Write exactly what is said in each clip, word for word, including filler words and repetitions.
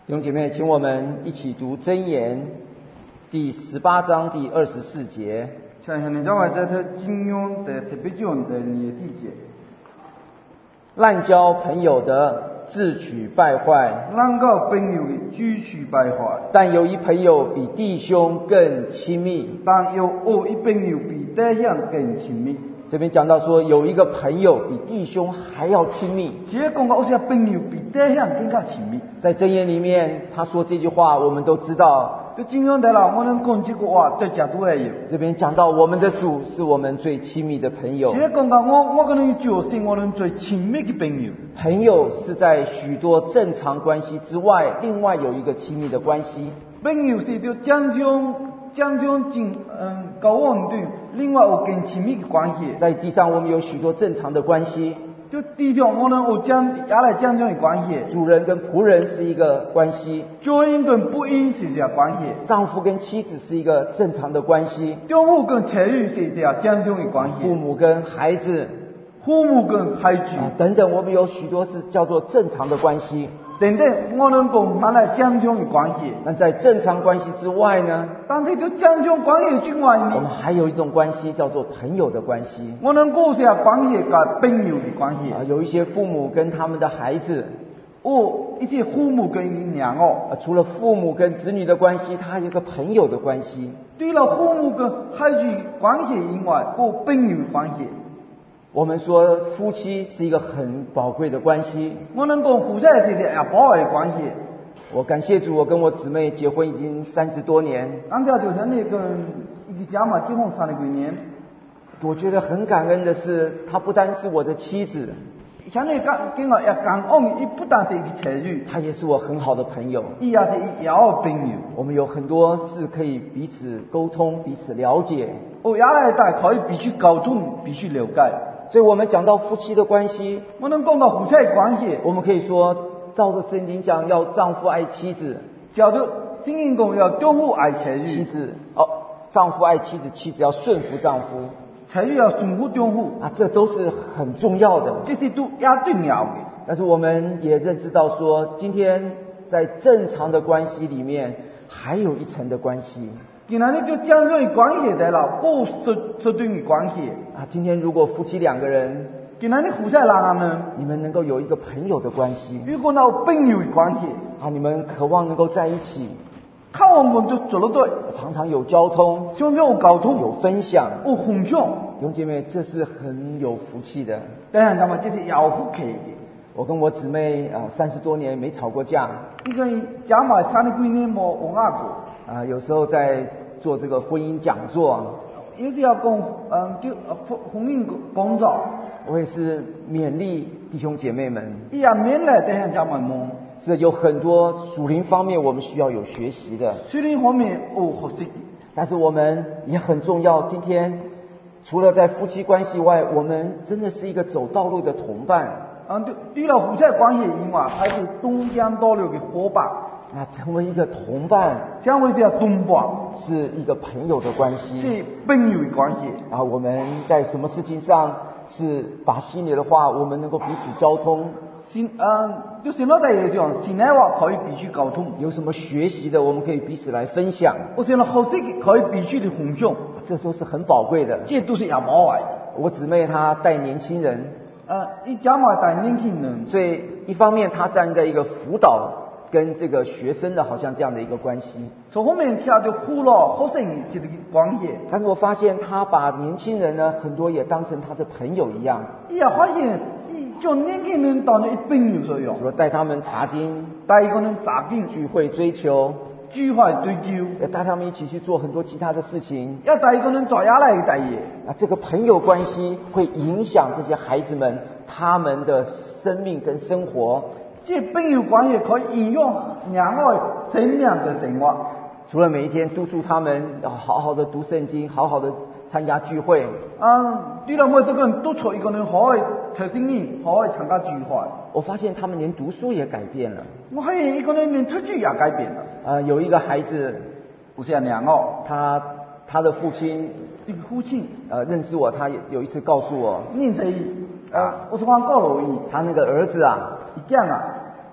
弟兄姐妹，请我们一起读箴言第十八章第二十四节。 像像你讲话在他金庸的特别讲的你的节， 滥交朋友的自取败坏， 滥交朋友的自取败坏。 但有一朋友比弟兄更亲密。 但有哦一朋友比弟兄更亲密。 这边讲到说，有一个朋友比弟兄还要亲密。 只讲到有些朋友比弟兄更加亲密。 在箴言里面，他说这句话，我们都知道。 在金庸的啦，我能讲这个话，对角度也有。 这边讲到我们的主是我们最亲密的朋友。 只讲到我，我可能就是我们最亲密的朋友。 朋友是在许多正常关系之外，另外有一个亲密的关系。 朋友是就将将将将进嗯交往的，另外有更亲密的关系。 在地上我们有许多正常的关系。 就地上我们有将也来将将的关系。 主人跟仆人是一个关系。 主人跟不应是这关系。 丈夫跟妻子是一个正常的关系。 丈夫跟妻子是这将将的关系。 父母跟孩子。 父母跟孩子、 啊、等等，我们有许多是叫做正常的关系。 等等，我能讲拿来将将的关系。 那在正常关系之外呢？ 但是就将将关系之外呢？ 我们还有一种关系叫做朋友的关系。 我能过下关系跟朋友的关系。 啊，有一些父母跟他们的孩子。 哦，一些父母跟娘哦。 啊，除了父母跟子女的关系，他还有一个朋友的关系。 对了，父母跟孩子关系以外，有朋友的关系。 我们说夫妻是一个很宝贵的关系。 我能讲夫妻是一个很宝贵的关系。 我感谢主，我跟我姊妹结婚已经三十多年。 人家就是那个一个家嘛，结婚三十几年。 我觉得很感恩的是，她不单是我的妻子， 像你讲跟我也感恩，伊不但是一个妻子， 她也是我很好的朋友。 伊也是一好的朋友。 我们有很多事可以彼此沟通，彼此了解。 哦，也来大可以彼此沟通，彼此了解。 所以我们讲到夫妻的关系， 我能讲到夫妻的关系， 我们可以说，照着圣经讲，要丈夫爱妻子， 照着圣经讲要丈夫爱妻子， 妻子哦，丈夫爱妻子，妻子要顺服丈夫， 妻子要顺服丈夫啊，这都是很重要的， 这是都也重要的。 但是我们也认知到说，今天在正常的关系里面，还有一层的关系。 今天你就将这关系在了，过适适当的关系啊。今天如果夫妻两个人， 今天你夫妻两个人， 你们能够有一个朋友的关系， 如果有朋友的关系， 啊，你们渴望能够在一起， 渴望我们就做得对， 常常有交通， 常常有沟通， 有分享， 有分享。 弟兄姐妹，这是很有福气的。 当然，咱们这是有福气的。 我跟我姊妹啊，三十多年没吵过架。 一个加埋三十几年没没拗过。 啊，有时候在做这个婚姻讲座， 有时要讲嗯，就婚婚姻讲座， 我也是勉励弟兄姐妹们。 伊也勉励弟兄姐妹们。 是有很多属灵方面我们需要有学习的。 属灵方面有学习的， 但是我们也很重要。今天除了在夫妻关系外，我们真的是一个走道路的同伴。 嗯，对，除了夫妻关系以外，还是东江道路的伙伴。 那成为一个同伴， 成为一个同伴， 是一个朋友的关系， 是朋友的关系。 啊，我们在什么事情上是把心里的话，我们能够彼此交通。 心嗯，就什么在也讲，心内话可以彼此沟通。 有什么学习的，我们可以彼此来分享。 我想学习可以彼此的分享， 这都是很宝贵的。 这都是也宝贵。 我姊妹她带年轻人， 呃，一家嘛带年轻人， 所以一方面她站在一个辅导跟这个学生的好像这样的一个关系， 这方面跳就辅导学生这个关系。 但是我发现她把年轻人呢，很多也当成她的朋友一样。 也发现，将年轻人当成一朋友作用。 比如带他们查经， 带一个人查经， 聚会追求， 聚会追求， 也带他们一起去做很多其他的事情。 要带一个人做下来的事业。 那这个朋友关系会影响这些孩子们他们的生命跟生活。 这朋友关系可以影响两个生命的生活。 除了每一天督促他们要好好的读圣经，好好的参加聚会。 嗯，除了每这个人督促一个人好好读圣经，好好参加聚会。 我发现他们连读书也改变了。 我发现一个人连读书也改变了。 呃，有一个孩子， 不是两个， 他他的父亲， 一个父亲， 呃，认识我，他有一次告诉我， 认识伊，呃，我是讲告诉伊， 他那个儿子啊， 伊讲啊，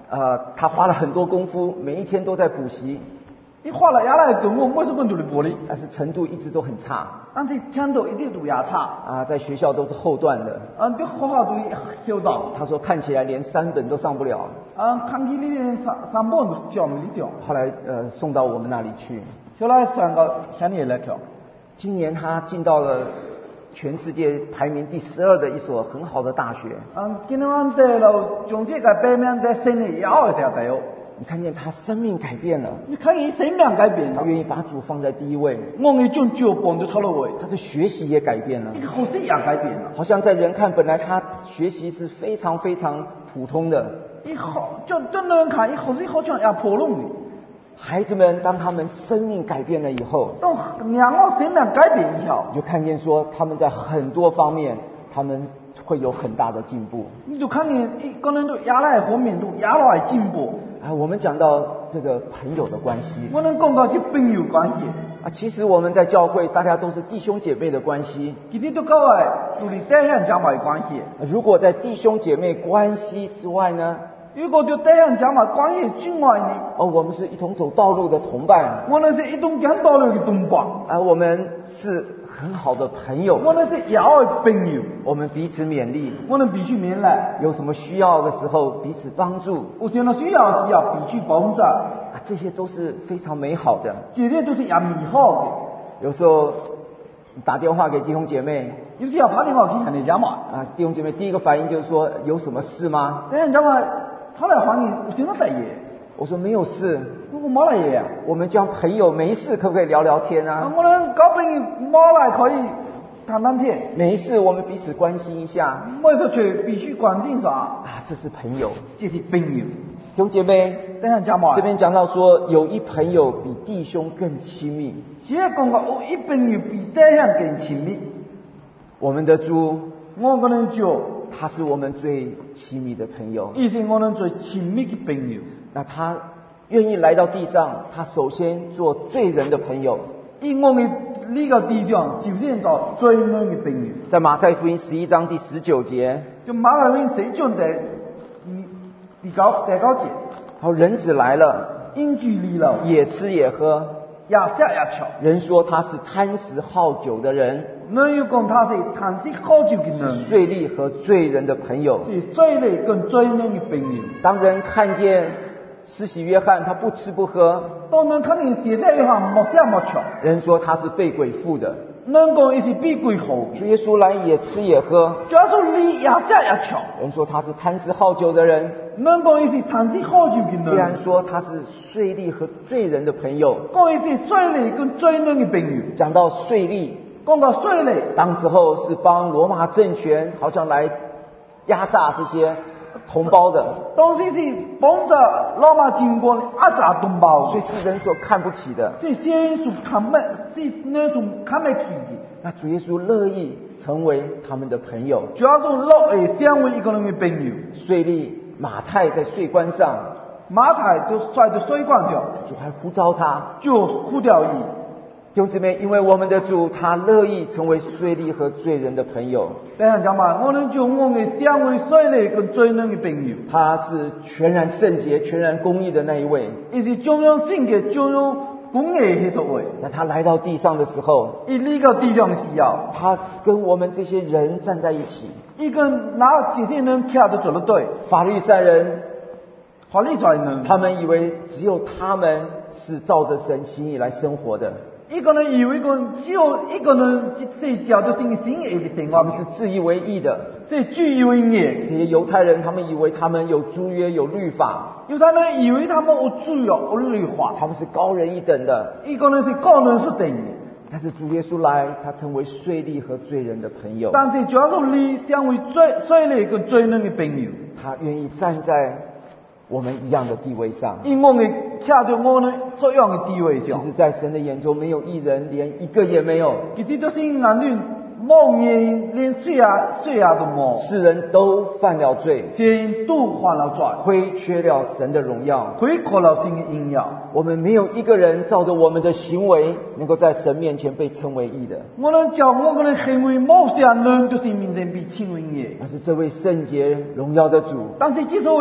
呃，他花了很多功夫，每一天都在补习， 伊花了亚来跟我每次跟住嚟玻璃， 但是程度一直都很差。 但是听到一定都也差。 啊，在学校都是后段的。 啊，啲學校都曉到。 他說看起來連三本都上不了。 啊，看起你三三本都上唔了。 後來呃送到我們那裡去。 後來上到鄉里來跳。 今年他進到了全世界排名第十二的一所很好的大學。 嗯，今年我得了全世界排名第十二以後嘅大學。 你看見他生命改變了。 你看見生命改變了。 他願意把主放在第一位。 我哋將主放在頭路位。 他的學習也改變了。 一個學習也改變了。 好像在人看，本來他學習是非常非常普通的。 一好，就真人看，一學習好像也普通的。 孩子們當他們生命改變了以後， 當兩個生命改變以後， 你就看見說他們在很多方面，他們會有很大的進步。 你就看見一個人都亞來方面都亞來進步。 啊，我們講到這個朋友的關係， 我能講到這朋友關係。 啊，其實我們在教會，大家都是弟兄姐妹的關係。 其實都各位都係弟兄姐妹關係。 如果在弟兄姐妹關係之外呢？ 如果就弟兄姐妹關係之外呢？ 哦，我們是一同走道路的同伴。 我們是一同走道路的同伴。 啊，我們是很好的朋友。 我們是要的朋友。 我們彼此勉勵。 我們彼此勉勵。 有什麼需要的時候彼此幫助。 有什麼需要的時候彼此幫助。 啊，這些都是非常美好的。 這些都是也美好的。 有時候打電話給弟兄姐妹。 有時候打電話去人哋講嘛。 啊，弟兄姐妹第一個反應就是說有什麼事嗎？ 弟兄姐妹。他來反映有什麼事嘢？ 我說沒有事。 我冇嚟嘢啊。 我們交朋友沒事，可不可以聊聊天啊？ 我們交朋友冇嚟可以談談天。 沒事，我們彼此關心一下。 沒事去必須關心啥？ 啊，這是朋友。 這是朋友。 弟兄姐妹， 弟兄姐妹， 這邊講到說有一朋友比弟兄更親密。 只係講個有一朋友比弟兄更親密。 我們的主， 我個人主。 他是我們最親密的朋友， 亦是我們最親密的朋友。 那他願意來到地上，他首先做罪人的朋友。 因我們呢個地上首先做罪人的朋友。 在馬太福音十一章第十九節， 就馬太福音十一章第第九第九節， 好，人子來了， 因主嚟了， 也吃也喝， 也食也吃。 人說他是貪食好酒的人。 人又講他是貪食好酒的人， 是稅吏和罪人的朋友， 是稅吏跟罪人的朋友。 當人看見施洗約翰他不吃不喝， 當人看見施洗約翰冇食冇吃， 人說他是被鬼附的。 人講他是被鬼附。 主耶穌來也吃也喝， 主耶穌嚟也食也吃。 人說他是貪食好酒的人， 人講他是貪食好酒的人。 既然說他是稅吏和罪人的朋友， 講他是稅吏跟罪人的朋友。 講到稅吏。 講到稅吏， 當時候是幫羅馬政權好像來壓榨這些同胞的。 當時是幫着羅馬政權壓榨同胞， 所以是人所看不起的。 是先所看不，是那種看不起的。 那主耶穌樂意成為他們的朋友。 主要是樂意成為一個人的朋友。 稅吏馬太在稅關上， 馬太就率在稅關上， 主還呼召他， 就呼召他。 弟兄姊妹，因為我們的主他樂意成為稅吏和罪人的朋友。 弟兄姊妹，我們就我們成為稅吏跟罪人的朋友。 他是全然聖潔、全然公義的那一位。 伊是中央聖潔、中央公義的那位。 那他來到地上的時候， 伊嚟到地上的時候， 他跟我們這些人站在一起。 伊跟那這些人徛得做得對。 法利賽人， 法利賽人， 他們以為只有他們是照着神心意來生活的。 一個人以為一個只有一個人是照着神心意的生活， 他們是自以為義的， 是自以為義。 這些猶太人，他們以為他們有諸約有律法， 猶太人以為他們有主約有律法， 他們是高人一等的。 一個人是高人一等的。 但是主耶穌來，他成為稅吏和罪人的朋友。 但是主要是你成為罪稅吏跟罪人的朋友， 他願意站在我們一樣的地位上， 因為我們徛在我們所樣的地位上。 其實在神的眼中，沒有一人，連一個也沒有。 其實就是眼裏冇人，連水啊水啊都冇。 世人都犯了罪， 世人都犯了罪， 虧缺了神的榮耀， 虧缺了神的榮耀。 我們沒有一個人照着我們的行為，能夠在神面前被稱為義的。 我們叫我們的行為冇些人就是面前被稱為義， 但是這位聖潔榮耀的主， 但是之所以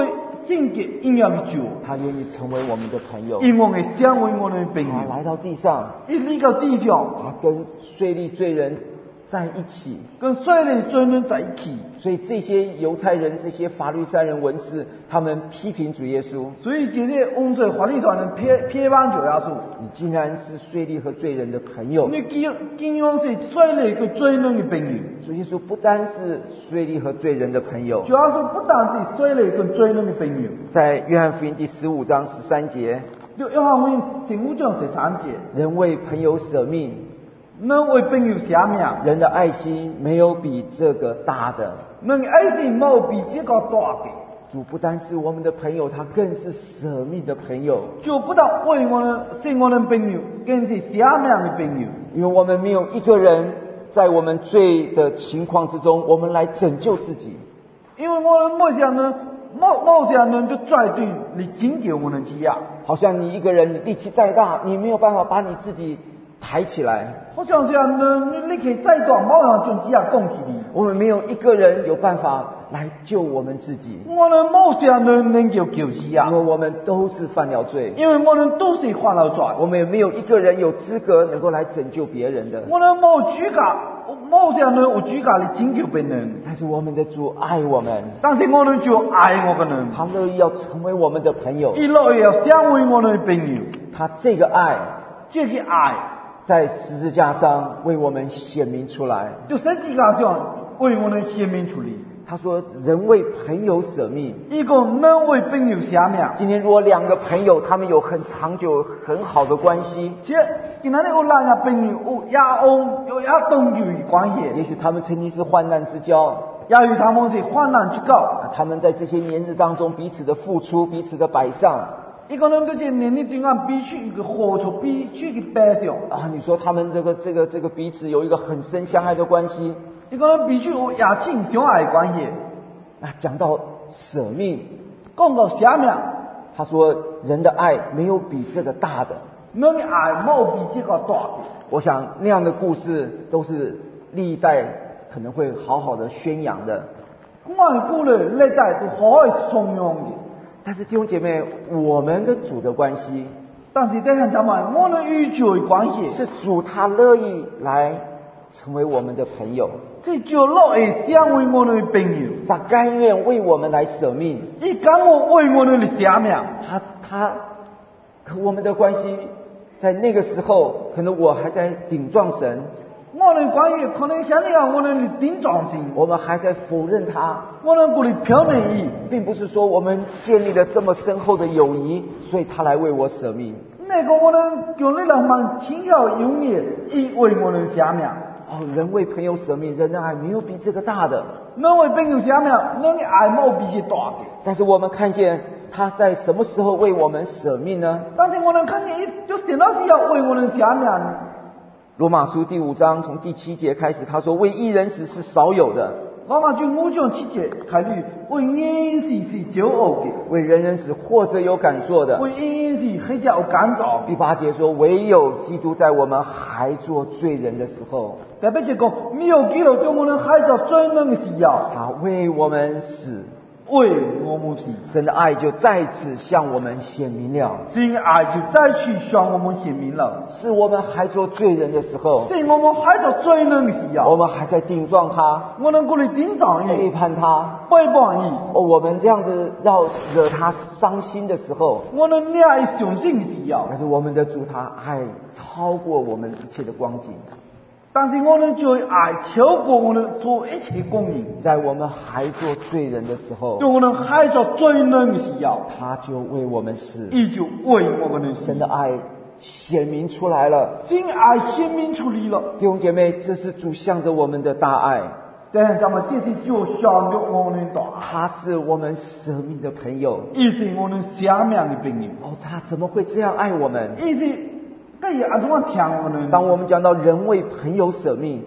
性格应有的主， 他愿意成为我们的朋友， 因我们成为我们的朋友。 他来到地上， 一嚟到地上， 他跟税吏罪人在一起， 跟税吏罪人在一起。 所以这些犹太人、这些法律赛人、文士，他们批评主耶稣。 所以这些翁罪法律上人批批判主耶稣。 你竟然是税吏和罪人的朋友。 你竟竟然是税吏和罪人的朋友。 主耶稣不单是税吏和罪人的朋友， 主耶稣不但是税吏和罪人的朋友。 在约翰福音第十五章十三节， 约翰福音十五章十三节， 人为朋友舍命， 人为朋友舍命， 人的爱心没有比这个大的。 人的爱心没有比这个大的。 主不单是我们的朋友，他更是舍命的朋友。 主不但为我们是我们朋友，更是舍命的朋友。 因为我们没有一个人在我们罪的情况之中，我们来拯救自己。 因为我们某些人，某某些人就拽对来拯救我们自己。 好像你一个人，你力气再大，你没有办法把你自己抬起来。 好像是人力气再大，冇人将自己拱起嚟。 我们没有一个人有办法来救我们自己。 我们某些人能够救自己， 因为我们都是犯了罪。 因为我们都是犯了罪。 我们也没有一个人有资格能够来拯救别人的。 我们冇资格，某些人有资格来拯救别人。 但是我们的主爱我们， 但是我们就爱我们人， 他乐意要成为我们的朋友， 他乐意要成为我们的朋友。 他这个爱， 这个爱， 在十字架上为我们显明出来。 就十字架上为我们显明出来。 他说：“人为朋友舍命。” 一个人为朋友舍命。 今天如果两个朋友，他们有很长久、很好的关系， 这今天有两个朋友有也有有也长久的关系。 也许他们曾经是患难之交， 也许他们是患难之交。 他们在这些年日当中彼此的付出、彼此的摆上。 一个人在这年日中啊，彼此一个付出，彼此的摆上。 啊，你说他们这个这个这个彼此有一个很深相爱的关系。 一个人彼此有也亲相爱的关系。 啊，讲到舍命， 讲到舍命， 他说人的爱没有比这个大的。 人的爱没有比这个大的。 我想那样的故事都是历代可能会好好的宣扬的。 我的故事历代都好好宣扬的。 但是弟兄姐妹，我们跟主的关系， 但是弟兄姐妹，我们与主的关系是主他乐意来成为我们的朋友， 是主乐意成为我们的朋友， 他甘愿为我们来舍命， 他甘愿为我们来舍命。 他他和我们的关系，在那个时候，可能我还在顶撞神， 我们的关系可能像你啊，我们的顶撞神， 我们还在否认他， 我们过来表面伊， 并不是说我们建立了这么深厚的友谊，所以他来为我舍命。 那个我们叫你人们亲友友谊，以为我们舍命。 哦，人为朋友舍命，人的爱没有比这个大的。 人为朋友舍命，人的爱没有比这大的。 但是我们看见他在什么时候为我们舍命呢？ 但是我们看见，就什么时候为我们舍命呢？ 罗马书第五章从第七节开始，他说：“为义人死是少有的。” 罗马书五章七节开始，为义人死是少有的。 为人人死或者有敢做的。 为义人死或者有敢做。 第八节说：“唯有基督在我们还做罪人的时候。” 第八节讲，没有基督在我们还做罪人的时候， 他为我们死。 为我们死， 神的爱就再次向我们显明了。 神的爱就再次向我们显明了。 是我们还做罪人的时候， 是我们还做罪人的时候， 我们还在顶撞他， 我们过来顶撞伊， 背叛他， 背叛伊。 哦，我们这样子要惹他伤心的时候， 我们俩伊伤心的时候， 但是我们的主他爱超过我们一切的光景。 但是我们就爱超过我们做一切供应， 在我们还做罪人的时候， 在我们还做罪人的时候， 他就为我们死， 伊就为我们的死。 神的爱显明出来了， 神爱显明出来了。 弟兄姐妹，这是主向着我们的大爱。 但咱们这是就向着我们的大爱， 他是我们舍命的朋友， 伊是我们舍命的朋友。 哦，他怎么会这样爱我们？ 伊是。当我们讲到当我们讲到人为朋友舍命，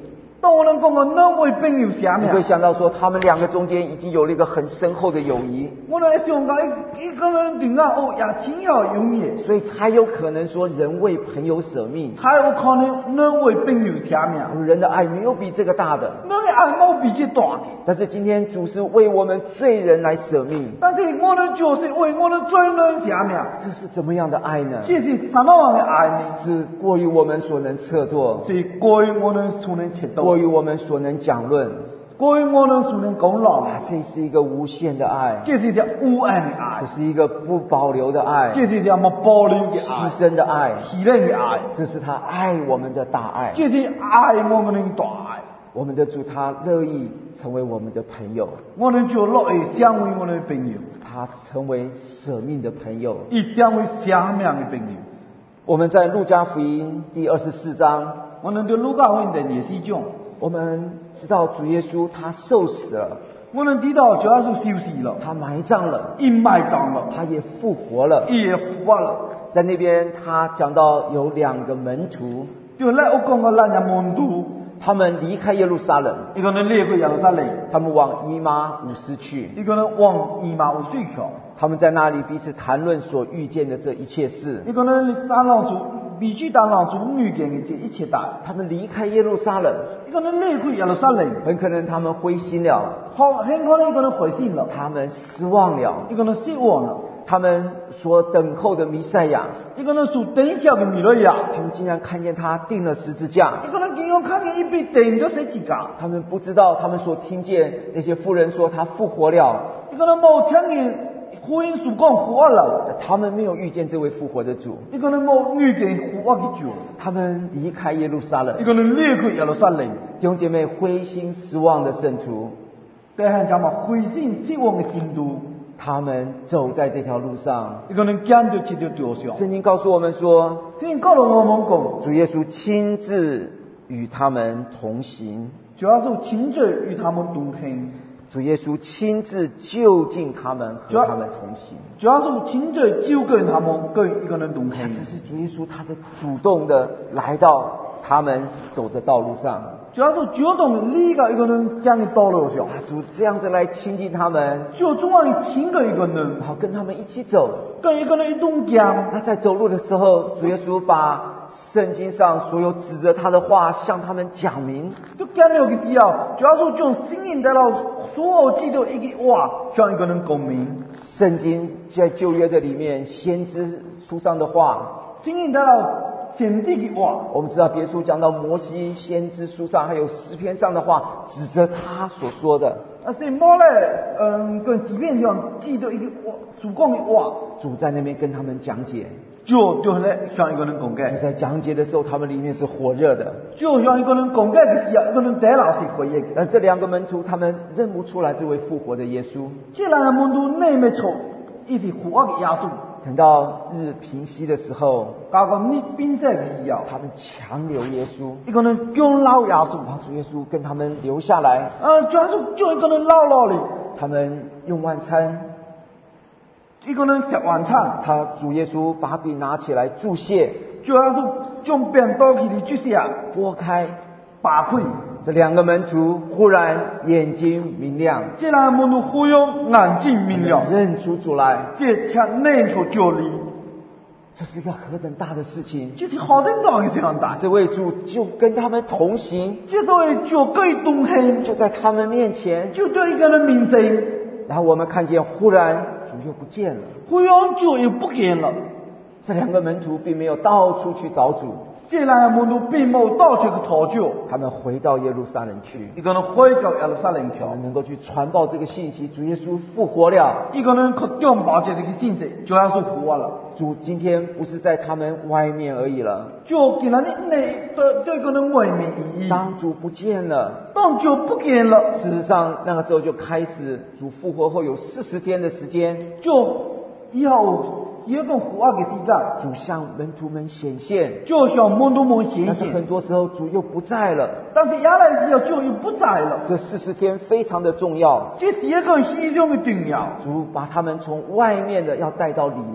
当我们讲到两位朋友下面你会，想到说他们两个中间已经有了一个很深厚的友谊， 我们想到一一个人对啊哦也亲要永远， 所以才有可能说人为朋友舍命。 才有可能两位朋友下面。 人的爱没有比这个大的， 咱的爱冇比这大嘅， 但是今天主是为我们罪人来舍命， 但是我们就是为我们罪人下面， 这是怎么样的爱呢？ 这是什么样的爱呢？ 是过于我们所能测度， 是过于我们所能切到， 过于我们所能讲论， 过于我们所能讲落啊，这是一个无限的爱， 这是条无爱的爱这，是一个不保留的爱， 这是条冇保留的牺爱， 牲的爱， 牺牲的爱， 这是他爱我们的大爱。 这是爱我们的大爱。 我们的主他乐意成为我们的朋友， 我们就乐意成为我们的朋友， 他成为舍命的朋友。 伊成为下面的朋友。 我们在路加福音第二十四章， 我们对路加福音第二十章， 我们知道主耶稣他受死了， 我们知道主要是休息了， 他埋葬了， 伊埋葬了， 他也复活了。 伊也复活了。 在那边他讲到有两个门徒， 就来我讲个咱嘅门徒， 他们离开耶路撒冷， 一个人离开耶路撒冷， 他们往以马五斯去， 一个人往以马有水去， 他们在那里彼此谈论所遇见的这一切事。 一个人谈论出彼此谈论出遇见嘅这一切大。 他们离开耶路撒冷， 一个人离开耶路撒冷， 很可能他们灰心了， 好很可能一个人灰心了， 他们失望了， 一个人失望了， 他们所等候的弥赛亚， 一个人所等下嘅弥勒亚， 他们竟然看见他钉了十字架。 一个人竟然看见一被钉咗十字架， 他们不知道，他们所听见那些妇人说他复活了， 一个人冇聽見福音所講復活了， 他們沒有遇見這位復活的主， 一個人冇遇見復活嘅主， 他們離開耶路撒冷一。個人離開耶路撒冷， 弟兄姐妹，灰心失望的聖徒， 弟兄姊妹灰心失望嘅信徒， 他們走在這條路上。 一個人揀咗這條道上。 聖經告訴我們說， 聖經告訴我們講， 主耶穌親自與他們同行， 主要是親自與他們同行， 主耶穌親自就近他們，和他們同行。 主要是親自就跟他們跟一個人同行。 這是主耶穌他的主動的來到他們走的道路上。 主要是主動離開一個人揀嘅道路上， 主這樣子來親近他們， 就總係親嘅一個人， 然後跟他們一起走。 跟一個人一同行。 那在走路的時候，主耶穌把聖經上所有指責他的話向他們講明。 就講了嘅時候，主要是將聖經帶到所有記到一句話向一個人講明。 聖經在舊約的裡面，先知書上的話， 聖經帶到先知嘅話。 我們知道別處講到摩西先知書上，還有詩篇上的話，指責他所說的。 啊，是冇咧，嗯，跟紙片上記到一句話，所講嘅話， 主在那邊跟他們講解。 就就咧向一個人講就解。 在講解的時候，他們裡面是火熱的。 就向一個人講解嘅時候，一個人帶老是回憶嘅。 而這兩個門徒，他們認不出來這位復活的耶穌。 這兩個門徒內沒錯，一是復活嘅耶穌。 等到日平息的時候， 搞個日冰節嘅時候， 他們強留耶穌， 一個人強留耶穌， 然後主耶穌跟他們留下來。 啊，主要是就一個人留落嚟， 他們用晚餐， 一個人食晚餐， 他主耶穌把餅拿起來祝謝， 主要是將餅倒起嚟注食， 撥開， 打開。 這兩個門徒忽然眼睛明亮， 這兩個門徒忽然眼睛明亮， 認出主來。 這才認出主嚟。 這是一個何等大的事情！ 這是好人大嘅事情大。 這位主就跟他們同行， 這位主可以同行， 就在他們面前， 就在一個人面前。 然後我們看見，忽然主又不見了。 忽然主又不見了。 這兩個門徒並沒有到處去找主， 這兩個門徒並冇到處去討主， 他們回到耶路撒冷去， 一個人回到耶路撒冷去， 他們能夠去傳報這個信息：主耶穌復活了。 一個人去傳報這個信息，主耶穌復活了。 主今天不是在他們外面而已了， 主今日內對對一個人外面而已。 當主不見了， 當主不見了， 事實上那個時候就開始，主復活後有四十天的時間， 就以後有一個復活嘅時間， 主向門徒們顯現， 就向門徒們顯但是很現。 多時候主又不在了。 但是下來之後，主又不在了。 這四十天非常的重要， 這是一個非常嘅重要。 主把他們從外面的要帶到裡面。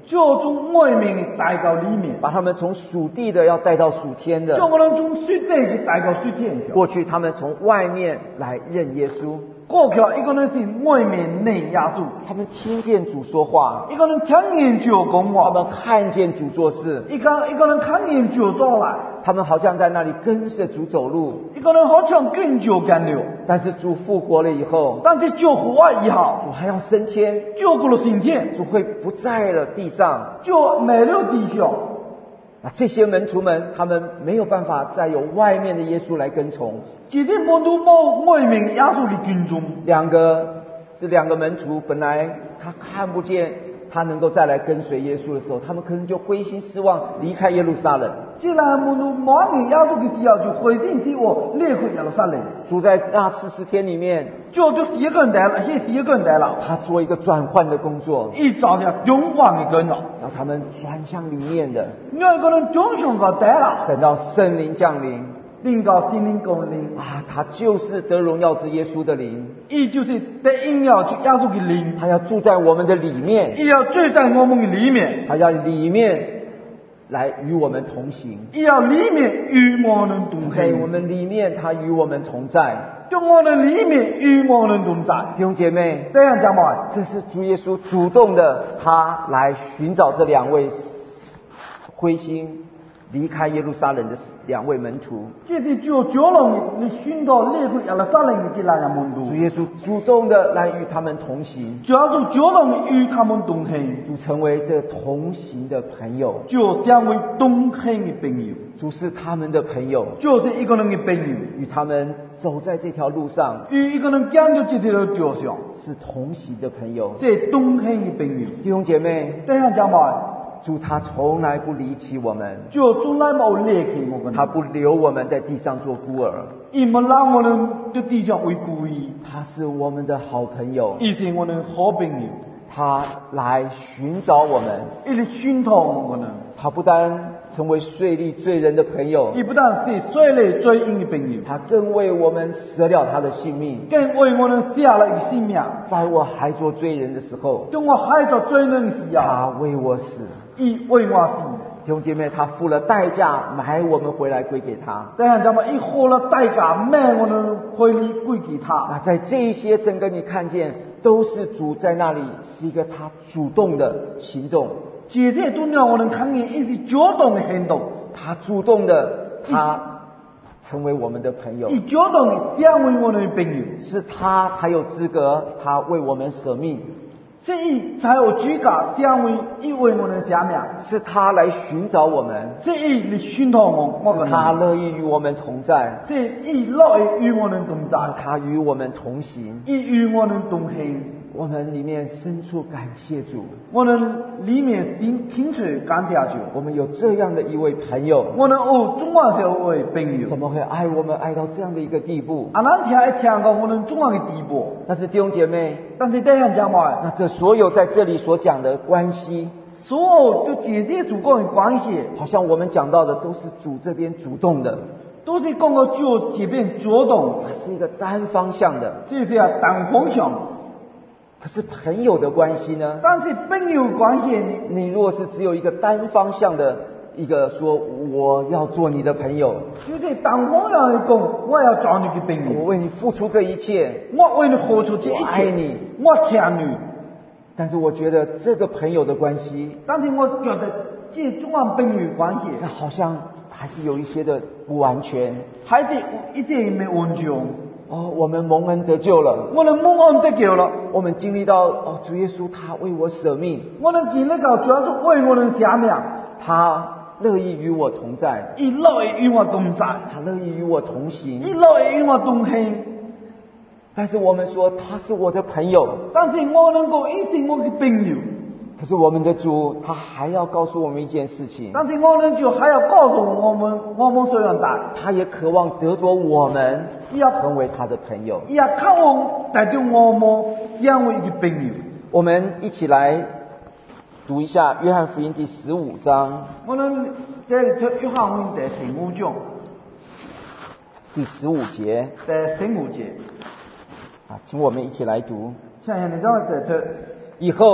就从外面带到里面， 把他们从属地的要带到属天的。 就我们从水底去带到水天去。 过去他们从外面来认耶稣， 过去一个人是外面内耶稣， 他们听见主说话， 一个人听见主讲话， 他们看见主做事， 一个一个人看见主做来， 他们好像在那里跟着主走路。 一个人好像跟主干了。 但是主复活了以后， 但是主复活以后， 主还要升天， 主过了升天， 主会不在了地上， 就没了地上。 那这些门徒们，他们没有办法再有外面的耶稣来跟从。 这些门徒冇外面耶稣的跟踪。 两个这两个门徒本来他看不见他能够再来跟随耶稣的时候，他们可能就灰心失望，离开耶路撒冷。 这两个门徒冇见耶稣的时候，就灰心失望，离开耶路撒冷。 主在那四十天里面， 就就一个人来了，也是一个人来了。 他做一个转换的工作， 一早上永远的跟了， 让他们转向里面的。 另一个人转向个带了， 等到圣灵降临， 领到心灵降临啊，他就是得荣耀之耶稣的灵， 伊就是得荣耀之耶稣的灵， 他要住在我们的里面， 伊要住在我们的里面， 他要里面来与我们同行， 伊要里面与我们同在我行， 们里面他与我们同在。 在我们里面与我们同在。 弟兄姐妹， 这样讲嘛， 这是主耶稣主动的，他来寻找这两位灰心离开耶路撒冷的两位门徒。 这是就主人你寻到离开耶路撒冷的这两个门徒， 主耶稣主动的来与他们同行， 主要是主人与他们同行， 主成为这同行的朋友， 就成为同行的朋友， 主是他们的朋友， 就是一个人的朋友， 与他们走在这条路上， 与一个人讲究这条路上， 是同行的朋友。 是同行的朋友。 弟兄姐妹， 这样讲嘛， 主他从来不离弃我们， 就从来冇离开我们， 他不留我们在地上做孤儿， 伊冇让我们在地上为孤儿， 他是我们的好朋友， 伊是我们好朋友， 他来寻找我们， 伊是寻讨我们， 他不单成为税吏罪人的朋友， 伊不但是罪孽罪人的朋友， 他更为我们舍了他的性命， 更为我们下了一个性命。 在我还做罪人的时候， 当我还做罪人的时他候， 为我死。 伊为我死。 弟兄姐妹，他付了代价买我们回来归给他。 这样讲嘛，伊付了代价买我们回来归给他。 那在这一些整个你看见，都是主在那里是一个他主动的行动， 这些都让我们看见伊是主动的行动， 他主动的，他成为我们的朋友， 伊主动的成为我们的朋友， 是他才有资格，他为我们舍命， 所以才有资格成为伊为我们下命， 是他来寻找我们， 所以你寻讨我，我是他乐意与我们同在， 所以伊乐意与我们同在， 他与我们同行， 伊与我们同行。 我们里面深处感谢主， 我们里面清清楚感谢主， 我们有这样的一位朋友， 我们有中华社会朋友， 怎么会爱我们爱到这样的一个地步？ 啊，咱听一听到我们中华的地步， 但是弟兄姐妹， 但是这样讲嘛， 那这所有在这里所讲的关系， 所有就姐姐主讲的关系， 好像我们讲到的都是主这边主动的， 都是讲到就这边主动， 它是一个单方向的。 是不是啊？单方向。 可是朋友的关系呢？ 但是朋友关系呢？ 你如果是只有一个单方向的一个说我要做你的朋友， 就是单方向的讲，我要做你的朋友， 我为你付出这一切， 我为你付出这一切， 我爱你， 我疼你。 但是我觉得这个朋友的关系， 但是我觉得这种朋友关系， 这好像还是有一些的不完全， 还是有一点没完全。 哦，我们蒙恩得救了， 我们蒙恩得救了， 我们经历到哦，主耶稣他为我舍命， 我们经历到主要是为我们下命， 他乐意与我同在， 伊乐意与我同在， 他乐意与我同行， 伊乐意与我同行。 但是我们说他是我的朋友， 但是我能够一定我的朋友。 可是我们的主他还要告诉我们一件事情， 但是我们就还要告诉我们，我们虽然大， 他也渴望得着我们， 要成为他的朋友， 也渴望带着我们成为一个朋友。 我们一起来读一下约翰福音第十五章， 我们在约翰福音第十五章第十五节， 第十五节， 啊，请我们一起来读。 像你这样在这以后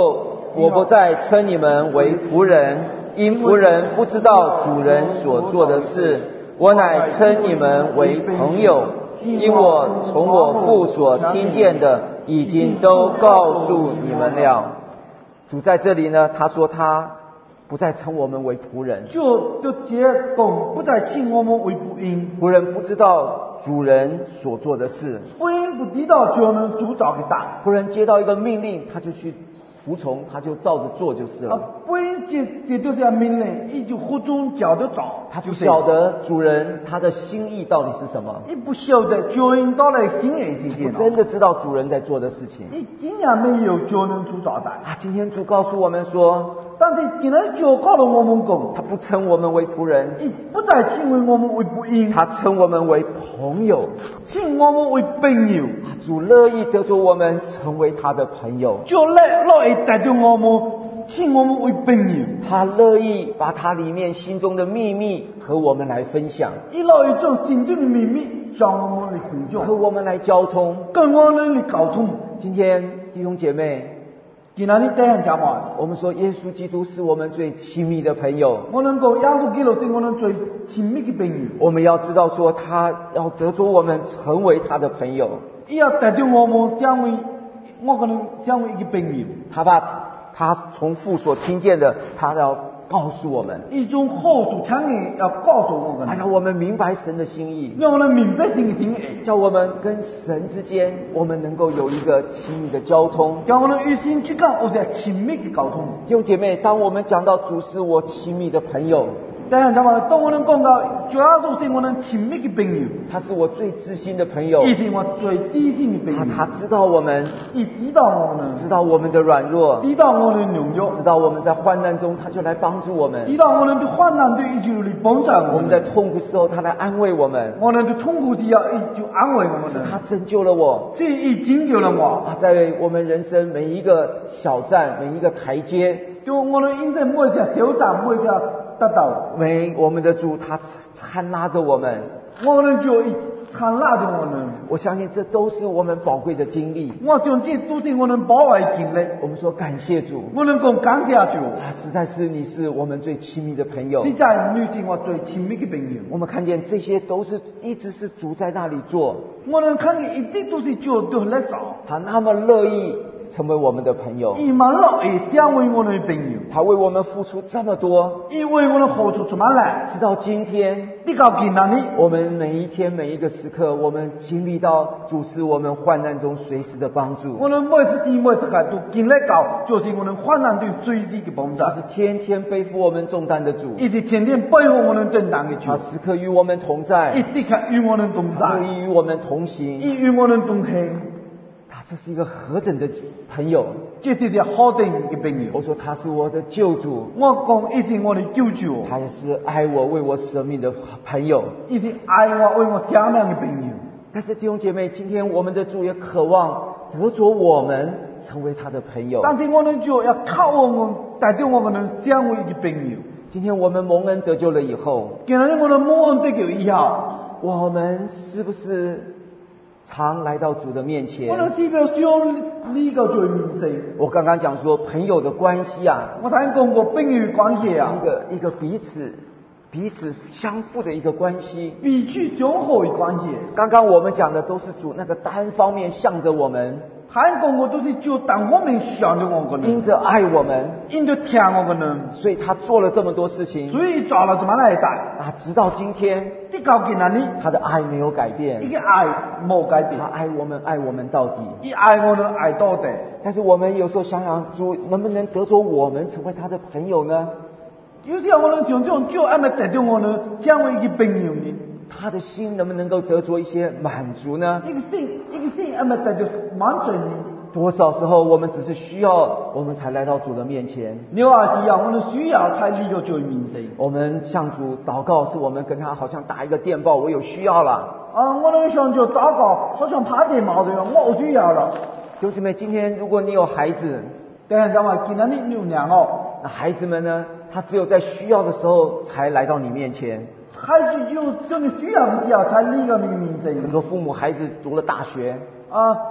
我不再称你们为仆人，因仆人不知道主人所做的事，我乃称你们为朋友，因我从我父所听见的，已经都告诉你们了。主在这里呢，他说他不再称我们为仆人， 就就直接讲，不再称我们为仆人。 仆人不知道主人所做的事， 仆人不知道主人主造的大。 仆人接到一个命令，他就去服从，他就照着做就是了。 啊，仆人接接到这命令，伊就服从照着做。 他不晓得主人他的心意到底是什么， 伊不晓得主人到底心意是什么。 真的知道主人在做的事情。 伊竟然没有主人主造的。 啊，今天主告诉我们说， 但是今天主告诉我们讲， 他不称我们为仆人， 伊不再称为我们为仆人， 他称我们为朋友， 称我们为朋友。 主乐意得着我们成为他的朋友， 就乐乐意得着我们，称我们为朋友。 他乐意把他里面心中的秘密和我们来分享， 伊乐意将心中的秘密向我们来分享， 和我们来交通， 跟我们来沟通。 今天弟兄姐妹， 今天你这样讲嘛？ 我们说耶稣基督是我们最亲密的朋友。 我能够耶稣基督是我们最亲密的朋友。 我们要知道说，他要得着我们成为他的朋友。 伊要得着我们成为，我可能成为一个朋友。 他把他从父所听见的，他要告诉我们。 一种好处听的要告诉我们， 让我们明白神的心意， 让我们明白神的心意， 叫我们跟神之间，我们能够有一个亲密的交通， 叫我们与神之间有着亲密的沟通。 弟兄姐妹，当我们讲到主是我亲密的朋友， 当然，讲当我们讲到主耶稣是我们亲密的朋友， 他是我最知心的朋友， 伊是我最知心的朋友。 他他知道我们， 伊知道我们， 知道我们的软弱， 知道我们的软弱， 知道我们在患难中，他就来帮助我们， 知道我们的患难中，伊就来帮助我们。 我们在痛苦时候，他来安慰我们； 我们的痛苦时候，伊就安慰我们。 是他拯救了我， 是伊拯救了我。 啊，在我们人生每一个小站，每一个台阶， 就我们因着每一条小站，每一条得到， 每我们的主他搀拉着我们， 我们就一搀拉着我们。 我相信这都是我们宝贵的经历。 我相信都是我们宝贵的经历。 我们说感谢主， 我们讲感谢主。 啊，实在是你是我们最亲密的朋友。 实在你是我最亲密的朋友。 我们看见这些都是一直是主在那里做。 我们看见一直都是主都来做。 他那么乐意成为我们的朋友， 伊蛮乐意成为我们的朋友。 他为我们付出这么多， 伊为我们付出这么来， 直到今天， 直到今天， 我们每一天每一个时刻，我们经历到主是我们患难中随时的帮助。 我们每时时每时刻都经历到，就是我们患难中随时的帮助。 他是天天背负我们重担的主， 伊是天天背负我们重担的主。 他时刻与我们同在， 伊时刻与我们同在， 乐意与我们同行， 伊与我们同行。 他这是一个何等的朋友， 这是一个好等的朋友。 我说他是我的救主， 我讲伊是我的救主， 他也是爱我为我舍命的朋友， 伊是爱我为我舍命的朋友。 但是弟兄姐妹，今天我们的主也渴望得着我们成为他的朋友， 但是我们就要靠我们带着我们能成为一个朋友。 今天我们蒙恩得救了以后， 今天我们蒙恩得救以后， 我们是不是常来到主的面前？ 我们是不是想你个最面前？ 我刚刚讲说朋友的关系啊， 我才讲过朋友关系啊， 是一个一个彼此彼此相互的一个关系， 彼此相互的关系。 刚刚我们讲的都是主那个单方面向着我们， 还讲过都是就单方面想着我们， 因着爱我们， 因着听我们呢， 所以他做了这么多事情， 所以做了这么来代啊，直到今天， 直到今天， 他的爱没有改变， 一个爱没改变， 他爱我们，爱我们到底， 一爱我们爱到底。 但是我们有时候想想，主能不能得着我们成为他的朋友呢？ 有时候我们想这种就爱没得着我呢，成为一个朋友呢， 他的心能不能够得着一些满足呢？ 一个心，一个心爱没得着满足呢。 多少时候我们只是需要，我们才来到主的面前。 有啊，是啊，我们需要才离到主的面前。 我们向主祷告，是我们跟他好像打一个电报，我有需要了。 啊，我们向主祷告，好像拍电报一样，我有需要了。 弟兄姊妹，今天如果你有孩子， 等下讲话，今天你有娘哦， 那孩子们呢？他只有在需要的时候才来到你面前。 孩子就就你需要的时候才离到你面前。 很多父母孩子读了大学， 啊。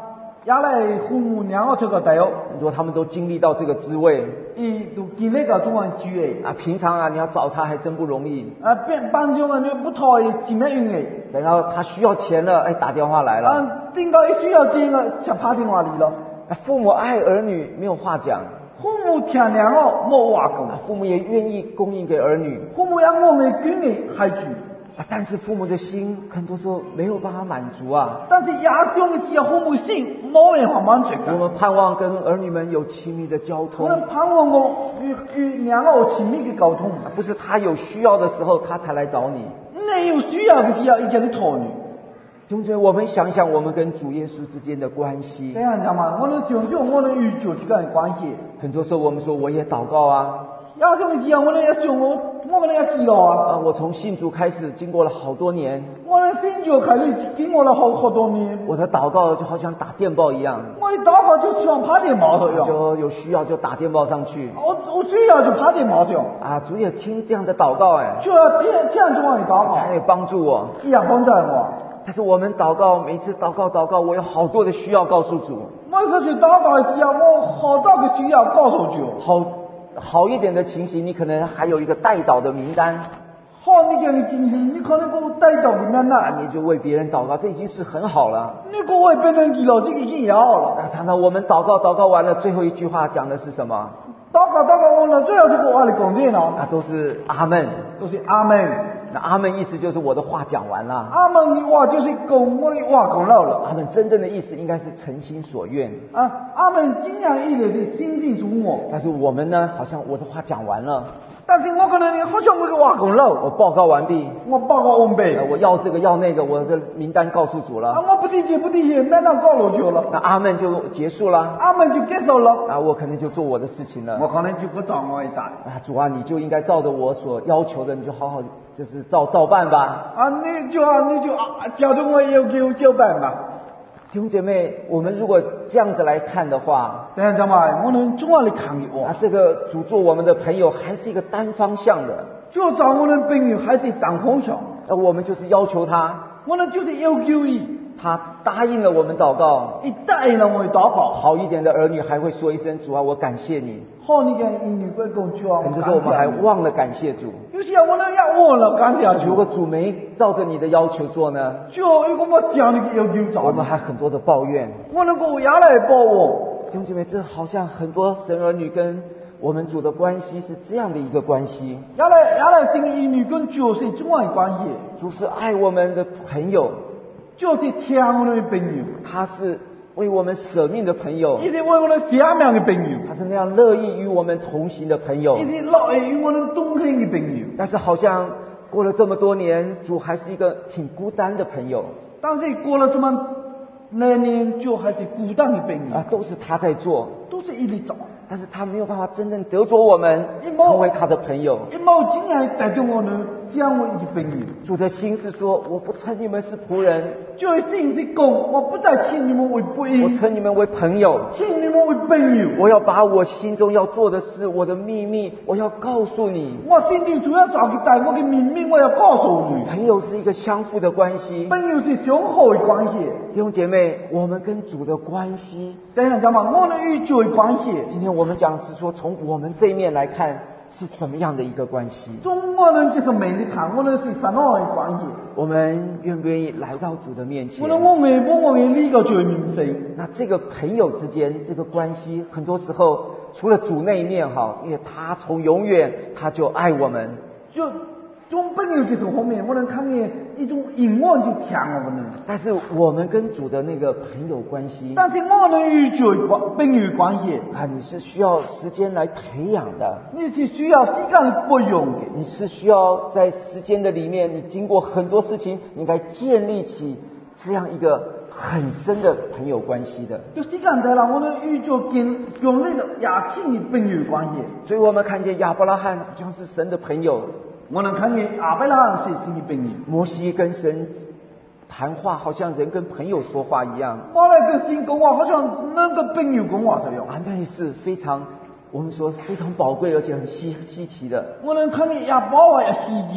也来父母让我出个大学， 如果他们都经历到这个滋味， 伊都经历到种样机会。 啊，平常啊你要找他还真不容易。 啊，变班上啊，你不讨伊真咩用诶。 等到他需要钱了，哎，打电话来了。 啊，顶到伊需要钱了，就打电话嚟咯。 啊，父母爱儿女没有话讲。 父母听让我冇话讲。 啊，父母也愿意供应给儿女。 父母也我哋捐给孩子。 啊，但是父母的心很多时候没有办法满足啊。 但是亚中的时候，父母心冇办法满足。 我们盼望跟儿女们有亲密的交通。 我们盼望我与与两个有亲密的沟通。 啊，不是他有需要的时候他才来找你。 你有需要的时候，伊就来讨你。 弟兄姐妹，我们想想我们跟主耶稣之间的关系。 这样讲嘛，我们讲讲我们与主之间的关系。 很多时候我们说我也祷告啊。 亚中的时候，我们也讲我我们也记了啊。 啊，我从信主开始，经过了好多年。 我的信主开始经过了好好多年。 我的祷告就好像打电报一样。 我一祷告就像拍电报一样。 就有需要就打电报上去。 我我需要就拍电报上。 啊，主也听这样的祷告哎。 就要听这样这样的祷告。 他也帮助我。 一样帮助我。 但是我们祷告，每次祷告祷告，我有好多的需要告诉主。 每次去祷告的时候，我好多个需要告诉主。 好。好一点的情形，你可能还有一个代祷的名单。 好一点的情形，你可能给我代祷名单呐。 你就为别人祷告，这已经是很好了。 你给我为别人祈祷，这已经也好了。 常常我们祷告祷告完了，最后一句话讲的是什么？ 祷告祷告完了，最后这个话你讲对了。 那都是阿门， 都是阿门。 那阿门意思就是我的话讲完了。 阿门的话就是讲我的话讲了了。 阿门真正的意思应该是诚心所愿。 啊，阿门真正意思是心尽主我。 但是我们呢，好像我的话讲完了。 但是我可能好像我的话讲了。 我报告完毕。 我报告完毕。 我要这个要那个，我的名单告诉主了。 啊，我不理解不理解，名单告诉主了。 那阿门就结束了。 阿门就结束了。 啊，我可能就做我的事情了。 我可能就不找我一打。 啊，主啊，你就应该照着我所要求的，你就好好就是照照办吧。 啊，你就啊，你就啊，照着我要求照办吧。 弟兄姐妹，我们如果这样子来看的话， 这样讲嘛，我们总要来看一啊，这个主做我们的朋友还是一个单方向的。 就找我们朋友还是单方向。 那我们就是要求他， 我们就是要求伊。 他答应了我们祷告， 一答应了我们祷告， 好一点的儿女还会说一声主啊，我感谢你。 好一点儿女会讲主啊， 很多时候我们还忘了感谢主。 有时候我们也忘了感谢主。 如果主没照着你的要求做呢？ 就如果我讲你的要求做， 我们还很多的抱怨。 我能够也来抱我。 弟兄姐妹，这好像很多神儿女跟我们主的关系是这样的一个关系。 也来也来神儿女跟主是这样的关系。 主是爱我们的朋友。 就是听我们的朋友， 他是为我们舍命的朋友， 一直为我们舍命的朋友， 他是那样乐意与我们同行的朋友， 一直乐意与我们同行的朋友。 但是好像过了这么多年，主还是一个挺孤单的朋友。 但是过了这么多年，主还是孤单的朋友啊，都是他在做， 都是一直做。 但是他没有办法真正得着我们，成为他的朋友。 一毛真正带着我们成为一个朋友。 主的心是说，我不称你们是仆人。 主的心是讲，我不再称你们为仆人， 我称你们为朋友， 称你们为朋友。 我要把我心中要做的事，我的秘密，我要告诉你。 我心中主要做嘅大，我嘅秘密我要告诉你。 朋友是一个相互的关系， 朋友是相互的关系。 弟兄姐妹，我们跟主的关系， 等一下讲嘛，我们与主的关系。 今天我们讲是说，从我们这一面来看是怎么样的一个关系。 从我们这个面来看，我们是什么的关系？ 我们愿不愿意来到主的面前？ 我们我们不我们立个主的面前。 那这个朋友之间这个关系，很多时候除了主那一面哈，因为他从永远他就爱我们。 就从朋友这种方面，我能看见一种永远就听我们。 但是我们跟主的那个朋友关系， 但是我们与主的关朋友关系啊，你是需要时间来培养的。 你是需要时间培养的。 你是需要在时间的里面，你经过很多事情，你该建立起这样一个很深的朋友关系的。 就时间在了，我们与主建建立了雅亲的朋友关系。 所以我们看见亚伯拉罕好像是神的朋友。 我能看见亚伯拉罕是神的朋友。 摩西跟神谈话，好像人跟朋友说话一样。 我来跟神讲话，好像能跟朋友讲话这样。 啊，那是非常，我们说非常宝贵而且很稀稀奇的。 我能看见亚伯拉罕也稀奇的。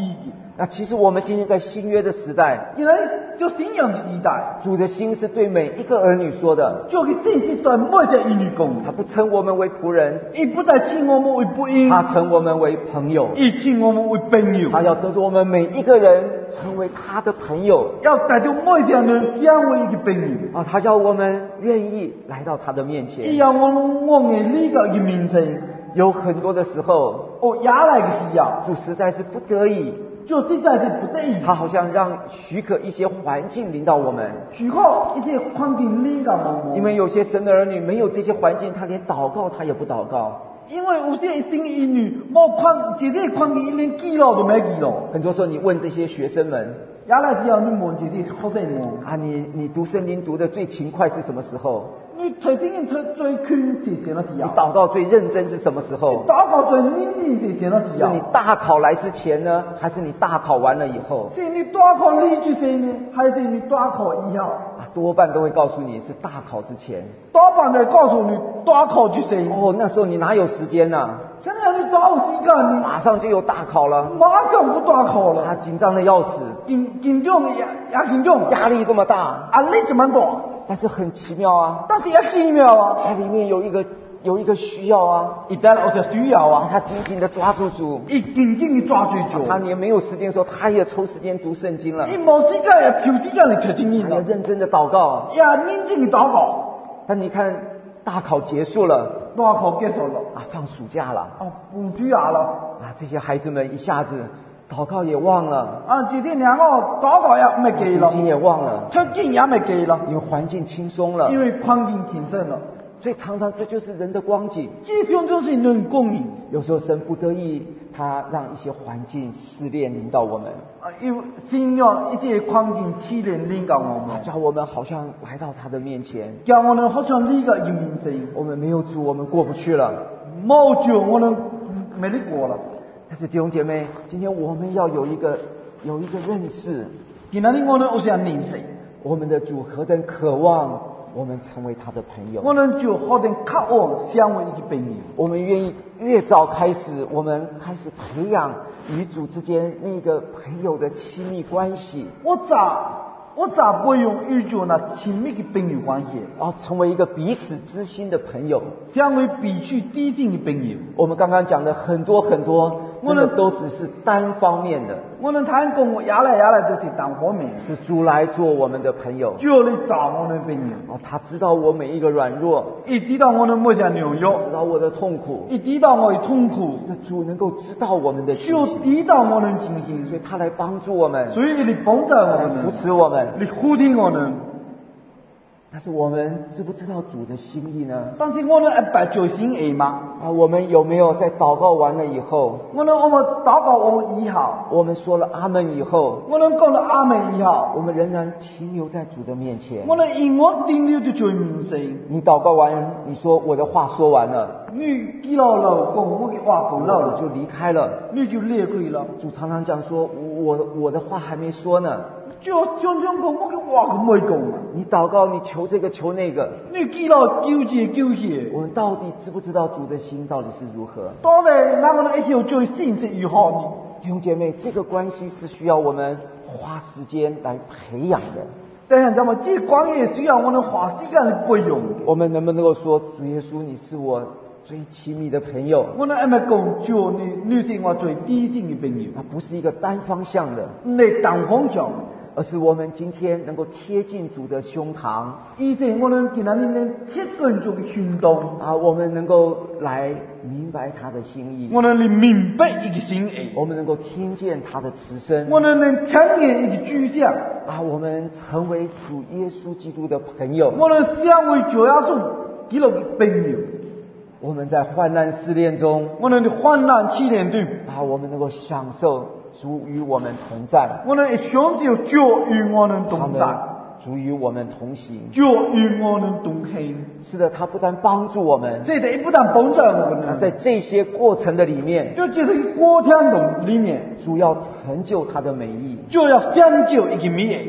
那其实我们今天在新约的时代， 原来就信仰时代， 主的心是对每一个儿女说的， 就佢信息对每一个儿女讲， 他不称我们为仆人， 伊不再称我们为仆人， 他称我们为朋友， 伊称我们为朋友， 他要得着我们每一个人成为他的朋友， 要带着每一个人成为一个朋友。 啊，他叫我们愿意来到他的面伊前。 要我们我嘅呢个嘅面前， 有很多的时候， 哦，也来嘅时候， 主实在是不得已， 就实在是不得已， 他好像让许可一些环境临到我们。 许可一些环境领导我们。 因为有些神的儿女没有这些环境，他连祷告他也不祷告。 因为有些新儿女冇环，这些环境一连记录都没记录。 很多时候你问这些学生们， 也来之后你问这些学生们， 啊，你你读圣经读的最勤快是什么时候？ 你读圣经读最勤是什么时你候？ 祷告最认真是什么时候？ 祷告最认真是什么时候？ 是你大考来之前呢，还是你大考完了以后？ 是你大考来之前呢，还是你大考以后？ 啊，多半都会告诉你是大考之前。 多半会告诉你大考之前。 哦，那时候你哪有时间呢？ 现在你哪有时间呢？ 马上就有大考了， 马上有大考了， 他紧张的要死， 紧紧张也也紧张， 压力这么大， 压力这么大， 但是很奇妙啊， 但是也奇妙啊， 它里面有一个有一个需要啊， 一旦有些需要啊， 他紧紧的抓住主， 一紧紧的抓住主， 他连没有时间的时候，他也抽时间读圣经了， 伊无时间也抽时间来读圣经他要了， 认真的祷告。 也认真的祷告。 但你看大考结束了大考结束了， 啊，放暑假了啊，放暑假了， 啊，这些孩子们一下子祷告也忘了， 啊，这些两个祷告也没记了， 读经也忘了， 读经也没记了， 因为环境轻松了， 因为环境轻松了。 所以常常这就是人的光景。 这种就是人公平。 有时候神不得已，他让一些环境试炼临到我们， 啊，有信仰一些环境试炼领导我们， 叫我们好像来到他的面前， 叫我们好像呢个一面前， 我们没有主，我们过不去了。 冇主我们没得过了。 但是弟兄姐妹，今天我们要有一个有一个认识， 今天我们有些认识， 我们的主何等渴望我们成为他的朋友， 我们就好等渴望成为一个朋友。 我们愿意越早开始，我们开始培养与主之间那个朋友的亲密关系， 我咋我咋不用与主那亲密的朋友关系， 然后成为一个彼此知心的朋友， 成为彼此知心的朋友。 我们刚刚讲的很多很多，真的都只是单方面的。 我们谈讲，我压来压来就是单方面， 是主来做我们的朋友， 主来找我们的朋友。 哦，他知道我每一个软弱， 一知道我的每项软弱， 知道我的痛苦， 一知道我的痛苦， 是的，主能够知道我们的情就形， 知道我的情形， 所以他来帮助我们， 所以你帮助我来们， 扶持我们， 你扶持我们。 但是我们知不知道主的心意呢？ 但是我们一白做心意吗？ 啊，我们有没有在祷告完了以后， 我们我们祷告完以后， 我们说了阿门以后， 我们讲了阿门以后， 我们仍然停留在主的面前？ 我们永远停留在主面前。 你祷告完，你说我的话说完了， 你记牢了，讲我的话讲了了， 我就离开了。 你就离开了。 主常常讲说，我我的话还没说呢。 就常常讲我的话还没讲。 你祷告，你求这个求那个， 你记牢纠结纠结。 我们到底知不知道主的心到底是如何？ 当然，那我们一条最信息如何呢？ 弟兄姐妹，这个关系是需要我们花时间来培养的。 但是，咱们这关系需要我们花时间来培养。 我们能不能够说，主耶稣，你是我最亲密的朋友？ 我们还没讲就你，你是我最知心的朋友。 那不是一个单方向的， 你单方向。 而是我们今天能够贴近主的胸膛， 以前我们今天能贴近主的行动啊，我们能够来明白他的心意， 我们能明白一个心意， 我们能够听见他的慈声， 我们能听见一个主讲啊，我们成为主耶稣基督的朋友， 我们成为主耶稣基督的朋友。 我们在患难试炼中， 我们的患难试炼中， 啊，我们能够享受主与我们同在， 我们享受主与我们同在， 主与我们同行， 主与我们同行。 是的，他不但帮助我们， 这里不但帮助我们， 在这些过程的里面， 就这个过程中里面， 主要成就他的美意， 就要成就一个美意。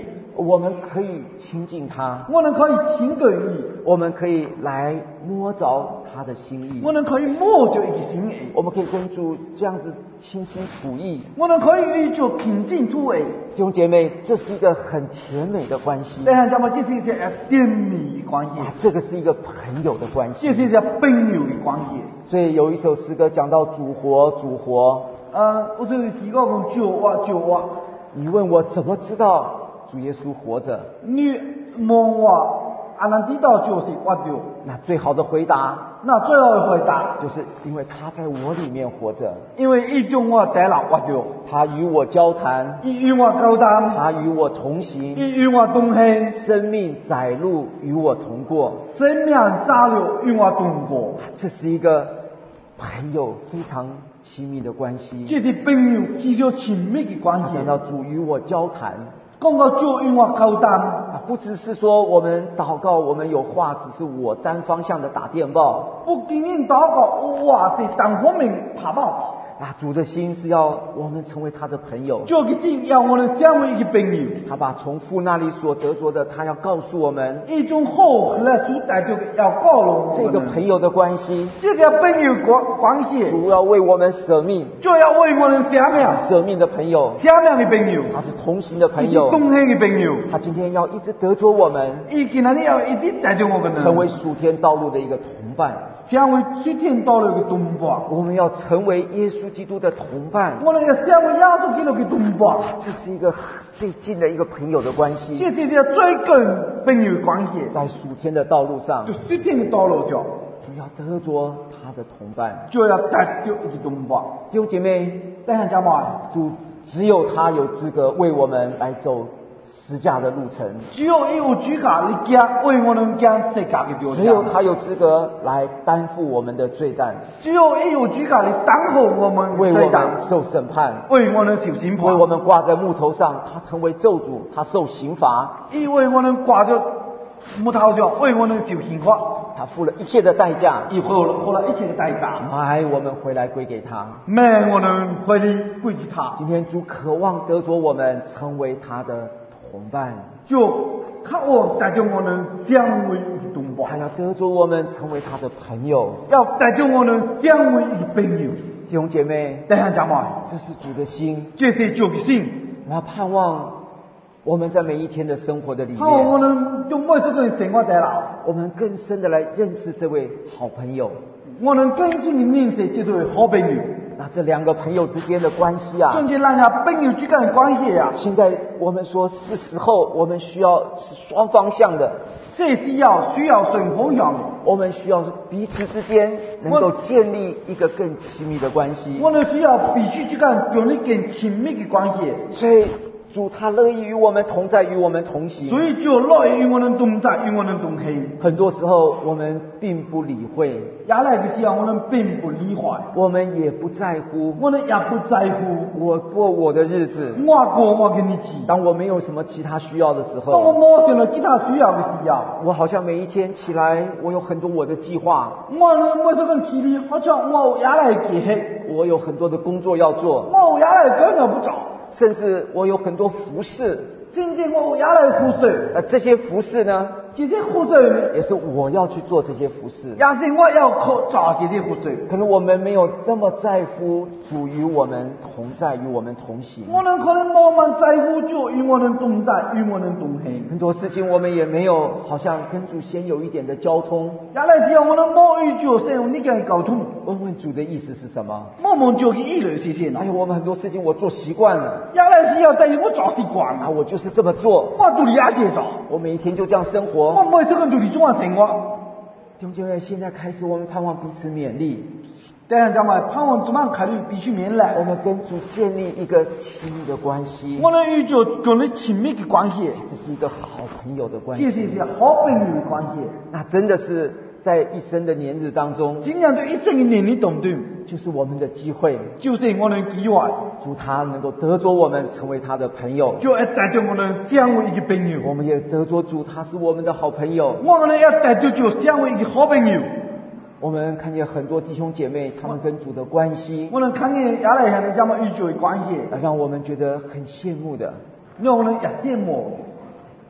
我们可以亲近他， 我们可以亲近伊， 我们可以来摸着他的心意， 我们可以摸着伊嘅心意， 我们可以跟主这样子倾心吐意， 我们可以与主平心吐意。 弟兄姐妹，这是一个很甜美的关系。 你看，咱们这是一个甜蜜的关系， 啊，这个是一个朋友的关系， 这是一个朋友的关系。 所以有一首诗歌讲到主活，主活。 呃，我这个诗歌讲主活，主活。 你问我怎么知道主耶稣活着？ 你问我，啊，能知道就是活着。 那最好的回答， 那最后的回答， 就是因为他在我里面活着， 因为伊中我得了活着， 他与我交谈， 伊与我交谈， 他与我同行， 伊与我同行， 生命载路与我同过， 生命杂流与我同过。 这是一个朋友非常亲密的关系。 这是朋友比较亲密的关系。 讲到主与我交谈， 讲到主与我交谈， 啊，不只是说我们祷告，我们有话，只是我单方向的打电报。 不仅仅祷告，我是单方面拍报。 啊，主的心是要我们成为他的朋友， 主的心要我们成为一个朋友。 他把从父那里所得着的，他要告诉我们一种好来所带着的要告诉我们这个朋友的关系， 这个朋友关关系， 主要为我们舍命， 就要为我们舍命， 舍命的朋友， 舍命的朋友， 他是同行的朋友， 同行的朋友， 他今天要一直得着我们， 伊今天要一直带着我们， 成为属天道路的一个同伴， 成为属天道路的同伴。 我们要成为耶稣基督的同伴， 我们要成为耶稣基督的同伴。 这是一个最近的一个朋友的关系， 这是一个最近朋友的关系， 在属天的道路上， 就属天的道路上， 主要得着他的同伴， 就要带着一个同伴。 弟兄姐妹， 弟兄姐妹， 主只有他有资格为我们来走十架的路程， 只有伊有资格来行为我们行世界的路程， 只有他有资格来担负我们的罪担， 只有伊有资格来担负我们为我罪担， 们受审判， 为我们受审判， 为我们挂在木头上，他成为咒诅，他受刑罚， 伊为我们挂着木头上，为我们受刑罚， 他付了一切的代价， 伊付了付了一切的代价， 买我们回来归给他， 买我们回来归给他。 今天主渴望得着我们成为他的同伴， 就渴望带着我们成为一个同他伴， 要得着我们成为他的朋友。 要带着我们成为一个朋友。 弟兄姐妹， 弟兄姐妹， 这是主的心， 这是主的心， 我盼望我们在每一天的生活的里盼望我面， 们用每一个生活在了， 我们更深的来认识这位好朋友。 我们更深的认识这对好朋友。 那这两个朋友之间的关系啊， 甚至两家朋友之间的关系啊， 现在我们说是时候，我们需要是双方向的， 这是要需要顺风向的。 我们需要彼此之间能够建立一个更亲密的关系。 我们需要彼此之间建立更亲密的关系。 所以主他乐意与我们同在，与我们同行。 所以就乐意与我们同在，与我们同行。 很多时候我们并不理会， 压来的时候，我们并不理会， 我们也不在乎， 我们也不在乎。 我过我的日子。 我过我的日子。 当我没有什么其他需要的时当我候， 没什么其他需要的时候， 我好像每一天起来，我有很多我的计划， 我每这份体力好像我有压来计划， 我有很多的工作要做， 我有压来根本不做， 甚至我有很多服饰。 真正我有压来服侍， 呃，这些服饰呢， 这些服侍呢， 也是我要去做这些服饰。 也是我要靠做这些服侍。 可能我们没有这么在乎主与我们同在，与我们同行。 我们可能冇咁在乎主与我们同在，与我们同行。 很多事情我们也没有，好像跟主先有一点的交通。 压来之后，我们冇与主先有呢个沟通， 问问主的意思是什么？ 冇问主嘅意思是什么还。有我们很多事情我做习惯了， 压来之后，但是我做习惯啊， 啦， 我就是这么做， 我都理解做， 我每一天就这样生我活。 每一个都是这样生活。 弟兄姐妹，现在开始我们盼望彼此勉励， 这样讲嘛，盼望怎么考虑必须免我来， 们跟主建立一个亲密的关系。 我们与主建立亲密的关系， 这是一个好朋友的关这是系， 一个好朋友的关系。 那真的是在一生的年日当中， 今年对一生的年龄当中， 就是我们的机会。 就是我们机会， 主他能够得着我们，成为他的朋友， 就会带着我们成为一个朋友。 我们也得着主，他是我们的好朋友。 我们要带着主成为一个好朋友。 我们看见很多弟兄姐妹，他们跟主的关系， 我能看见亚来向的这么与主的关系， 让我们觉得很羡慕的。 让我们也羡慕。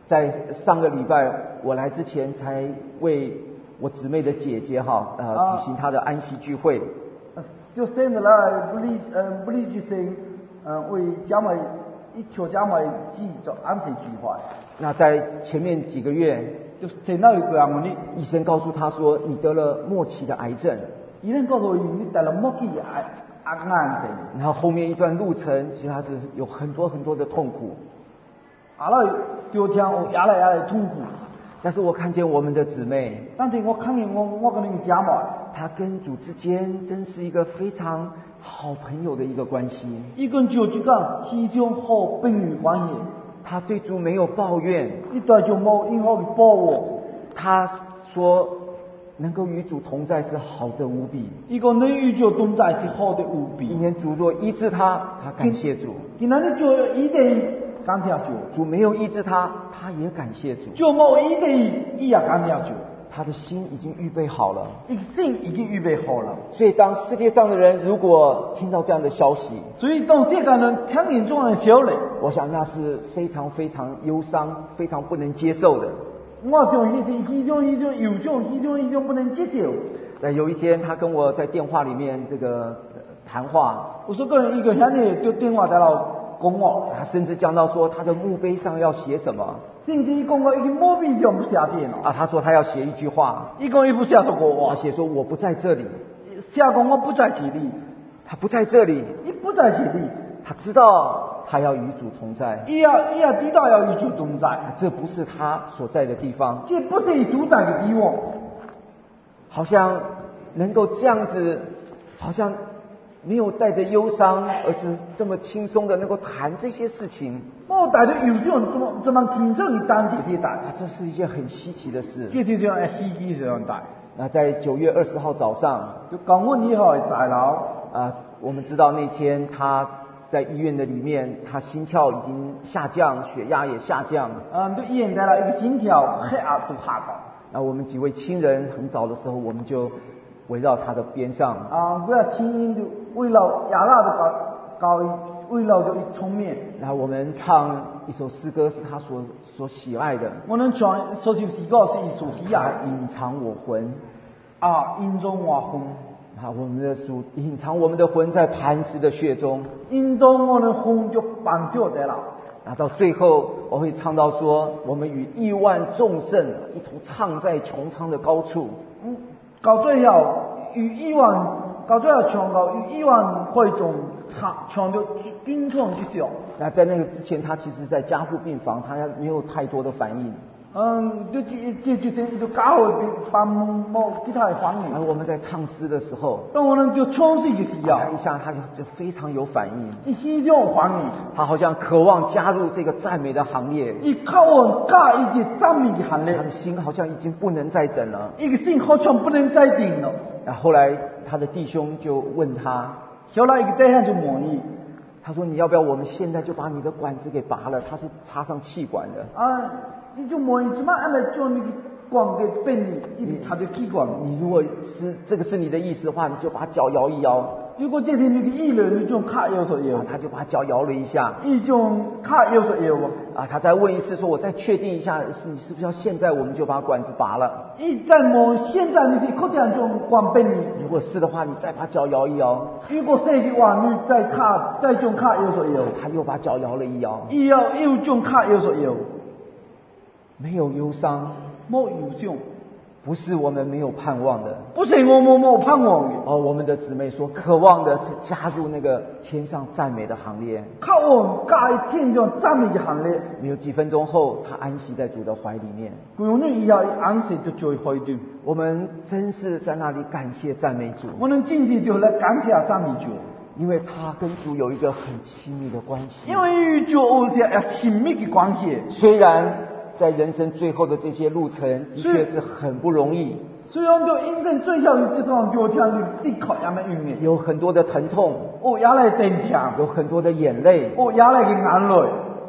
在上个礼拜我来之前，才为我姊妹的姐姐哈，呃， 啊举行她的安息聚会。 就生的来不离呃不离就生，呃为姐妹一条姐妹子做安息聚会。 那在前面几个月， 就听到一个人问你， 医生告诉她说你得了末期的癌症。 医生告诉伊你得了末期的癌癌症。 然后后面一段路程，其实她是有很多很多的痛苦。 后来就听有压来压来痛苦。 但是我看见我们的姊妹， 但是我看见我我跟那个姐妹， 她跟主之间真是一个非常好朋友的一个关系。 伊跟主就讲非常好朋友关系。 她对主没有抱怨， 伊对就冇任何的抱怨。 她说能够与主同在是好的无比。 伊讲能与主同在是好的无比。 今天主若医治她，她感谢主。 今仔日主医治伊，感谢主。 主没有医治她，她也感谢主。 主冇医治伊，伊也感谢主。 她的心已经预备好了， 伊心已经预备好了。 所以当世界上的人如果听到这样的消息， 所以当世界人听见这样的消息， 我想那是非常非常忧伤、非常不能接受的。 我想迄是迄种迄种忧伤，迄种迄种不能接受。 在有一天，他跟我在电话里面这个谈话， 有时个人一个兄弟就电话在那讲我， 他甚至讲到说他的墓碑上要写什么， 甚至伊讲过，伊个墓碑上不写字咯。 啊，他说他要写一句话， 伊讲伊不写这个话， 他写说我不在这里， 写讲我不在这里， 他不在这里， 伊不在这里， 他知道他要与主同在， 伊也伊也知道要与主同在， 这不是他所在的地方， 这不是伊主宰的地方， 好像能够这样子，好像没有带着忧伤，而是这么轻松的能够谈这些事情。 我带着忧伤，这么这么轻松的谈这些代， 啊，这是一件很稀奇的事。 这就是样稀奇这样代。 那在九月二十号早上， 就讲我以后的在牢啊，我们知道那天他在医院的里面，他心跳已经下降，血压也下降。 嗯，对医院在了一个心跳、血压都下降。 那我们几位亲人很早的时候，我们就围绕他的边上。 啊，不要亲人就围绕亚拉的搞搞围绕着一冲面。 然后我们唱一首诗歌，是他所所喜爱的。 我能唱所首诗歌是伊所喜爱的。 隐藏我魂啊，隐中我魂。 啊，我们的主隐藏我们的魂在磐石的血中。 隐中我的魂就绑就得了。 那到最后，我会唱到说，我们与亿万众圣一同唱在穹苍的高处。 嗯，到最后与亿万，到最后唱到与亿万会众唱唱到顶创之上。 那在那个之前，他其实在加护病房，他没有太多的反应。 嗯，就这这就是就搞好帮某其他的反应。 而我们在唱诗的时候， 当我们就唱诗的时候， 他一下他就就非常有反应， 伊非常有反应， 他好像渴望加入这个赞美的行列， 伊渴望加一个赞美的行列， 他的心好像已经不能再等了， 伊个心好像不能再等了。 啊，后来他的弟兄就问他， 后来一个弟兄就问伊， 他说你要不要我们现在就把你的管子给拔了？他是插上气管的。 啊，伊就问伊怎么按来将那个管给变你，一直插着气管。 你如果是这个是你的意思的话，你就把脚摇一摇。 如果这是你的意了，你就卡摇说摇。 啊，他就把脚摇了一下。 伊就卡摇说摇。 啊，他再问一次说，我再确定一下，是你是不是要现在我们就把管子拔了？ 伊再问现在你是确定将管变你？ 如果是的话，你再把脚摇一摇。 如果是的话，你再卡再将卡摇说摇。 他又把脚摇了一摇。 伊要又将卡摇说摇。 没有忧伤， 没忧伤， 不是我们没有盼望的， 不是我们没盼望的。 哦，我们的姊妹说，渴望的是加入那个天上赞美的行列， 渴望加入天上赞美的行列。 没有几分钟后，他安息在主的怀里面。 几分钟以后，安息就在怀中。 我们真是在那里感谢赞美主。 我们真是就来感谢赞美主， 因为他跟主有一个很亲密的关系。 因为与主有些亲密的关系。 虽然在人生最后的这些路程，的确是很不容易。 虽然就因为最后的这段聊天的的确也蛮容易， 有很多的疼痛， 哦，也来疼痛， 有很多的眼泪， 哦，也来的眼泪。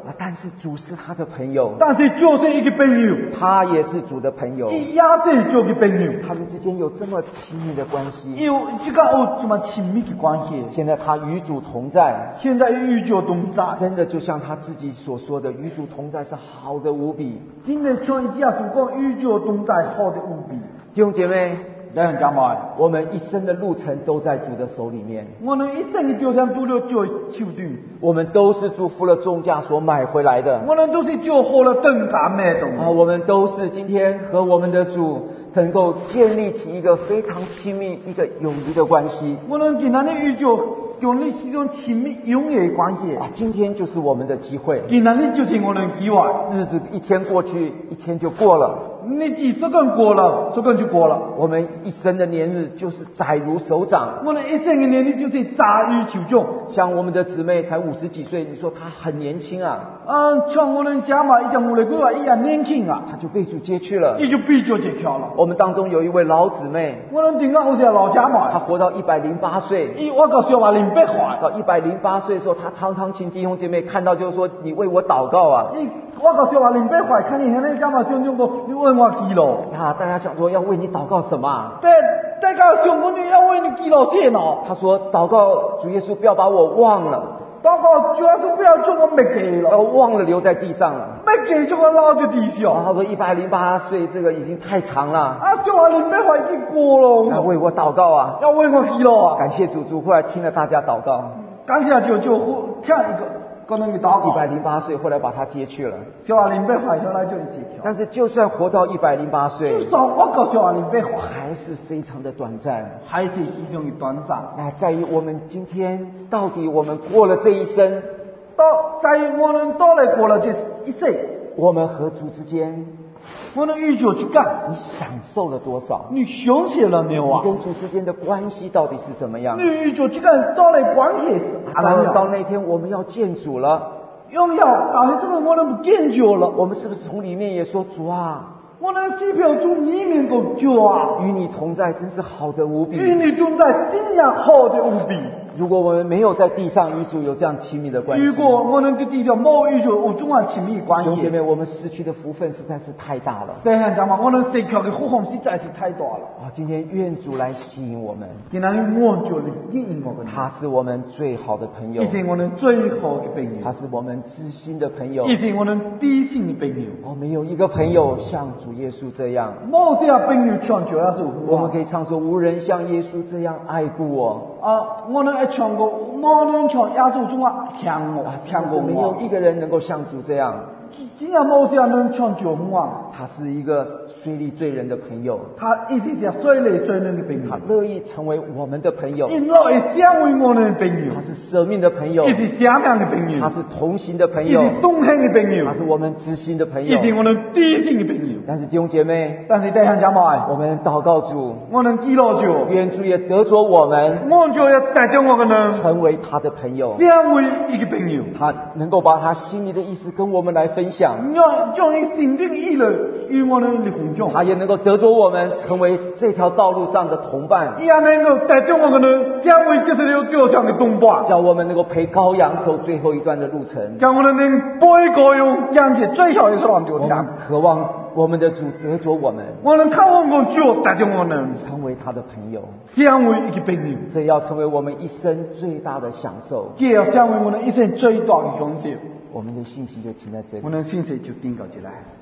啊，但是主是他的朋友， 但是就是一个朋友， 他也是主的朋友， 伊也是做个朋友， 他们之间有这么亲密的关系。 有这个有这么亲密的关系。 现在他与主同在， 现在与主同在， 真的就像他自己所说的，与主同在是好的无比。 真的像伊这样所讲，与主同在好的无比。 弟兄姐妹， 弟兄姐妹， 我们一生的路程都在主的手里面， 我们一生的条件都在主的手中， 我们都是主付了重价所买回来的。 我们都是主付了等价买的。 啊，我们都是今天和我们的主能够建立起一个非常亲密、一个友谊的关系。 我们今天的与主建立起一种亲密永远的关系。 啊，今天就是我们的机会。 今天的就是我们的机会。 日子一天过去，一天就过了。 日子说跟过了，说跟就过了。 我们一生的年日就是载如手掌。 我们一生的年日就是杂于手中。 像我们的姊妹才五十几岁，你说她很年轻啊？ 嗯，像我们家嘛，一讲我们规划一样年轻啊， 她就被主接去了。 伊就被主接去了。 我们当中有一位老姊妹， 我们顶个有些老家嘛， 她活到一百零八岁。 伊我告诉话零八岁。 到一百零八岁的时候，她常常请弟兄姐妹看到就是说，你为我祷告啊。 伊我告诉话零八岁，看见现在家嘛兄弟讲，你为我祈祷。 啊，大家想说要为你祷告什么啊？ 对，大家想我你要为你祈祷些呢？ 他说祷告主耶稣不要把我忘了。 祷告主耶稣不要叫我没给了， 呃，忘了留在地上了。 没给就我落在地上。 然后说一百零八岁这个已经太长了。 啊，叫我零八岁已经过了。 要为我祷告啊！ 要为我祈祷啊！ 感谢主，主后来听了大家祷告。 感谢主，就听一个。可能给祷告。 一百零八岁，后来把他接去了。 叫阿林贝怀下来就一接去。 但是就算活到一百零八岁， 至少我告诉阿林贝怀， 还是非常的短暂， 还是非常的短暂。 那在于我们今天到底我们过了这一生， 到在于我们到来过了这一生， 我们和主之间， 我们与主去干， 你享受了多少？ 你享受了没有啊？ 你跟主之间的关系到底是怎么样？ 你与主去干到来关系是当然到那天我们要见主了， 荣耀到那这个我们不见主了， 我们是不是从里面也说主啊？ 我们机票从里面讲主啊， 与你同在真是好的无比， 与你同在真样好的无比。 如果我们没有在地上与主有这样亲密的关系， 如果我们在地上没有与主有这样亲密关系， 弟兄姐妹，我们失去的福分实在是太大了。 对啊，讲嘛，我们失去的福分实在是太大了。 啊，今天愿主来吸引我们， 今天愿主来吸引我们， 他是我们最好的朋友， 他是我们最好的朋友， 他是我们知心的朋友， 他是我们知心的朋友。 哦，没有一个朋友像主耶稣这样， 没有朋友像主耶稣。 我们可以唱说，无人像耶稣这样爱顾我。 啊，我们爱唱过，没人像耶稣这样听我，听过我。 没有一个人能够像主这样。 真正没有人像主啊！ 他是一个水里罪人的朋友， 他一直是水里罪人的朋友， 他乐意成为我们的朋友， 因乐意成为我们的朋友。 他是舍命的朋友， 也是舍命的朋友， 他是同行的朋友， 也是同行的朋友， 他是我们知心的朋友， 也是我们知心的朋友。 但是弟兄姐妹， 但是弟兄姐妹， 我们祷告主， 我们祈祷主， 愿主也得着我们， 我就要带着我们人成为他的朋友， 成为一个朋友， 他能够把他心里的意思跟我们来分享， 让将伊真正意乐与我们来分享， 他也能够得着我们成为这条道路上的同伴， 也能够带着我们人成为这条路上的同伴， 叫我们能够陪羔羊走最后一段的路程， 叫我们能陪羔羊讲解最后一段路程。 渴望我们的主得着我们， 我们渴望我主带着我们成为他的朋友， 成为一个朋友， 这要成为我们一生最大的享受， 这要成为我们一生最大的享受。 我们的信息就停在这里， 我们的信息就定到这里。